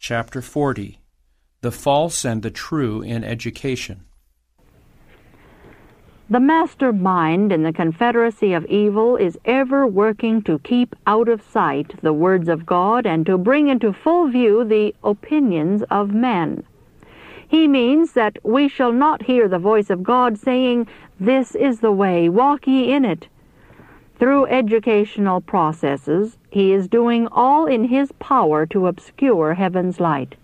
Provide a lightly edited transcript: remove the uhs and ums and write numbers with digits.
Chapter 40. The False and the True in Education. The mastermind in the confederacy of evil is ever working to keep out of sight the words of God and to bring into full view the opinions of men. He means that we shall not hear the voice of God saying, "This is the way, walk ye in it." Through educational processes, he is doing all in his power to obscure heaven's light.